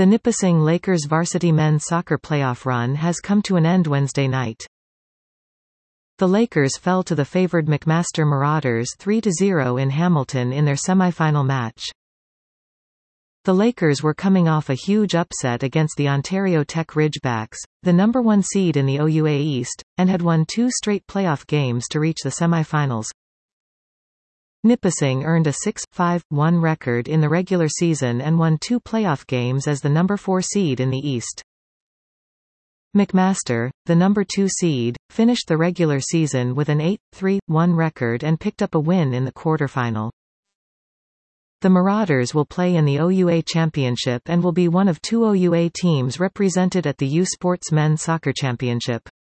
The Nipissing Lakers varsity men's soccer playoff run has come to an end Wednesday night. The Lakers fell to the favored McMaster Marauders 3-0 in Hamilton in their semi-final match. The Lakers were coming off a huge upset against the Ontario Tech Ridgebacks, the number 1 seed in the OUA East, and had won 2 straight playoff games to reach the semi-finals. Nipissing earned a 6-5-1 record in the regular season and won 2 playoff games as the number 4 seed in the East. McMaster, the number 2 seed, finished the regular season with an 8-3-1 record and picked up a win in the quarterfinal. The Marauders will play in the OUA Championship and will be one of 2 OUA teams represented at the U Sports Men's Soccer Championship.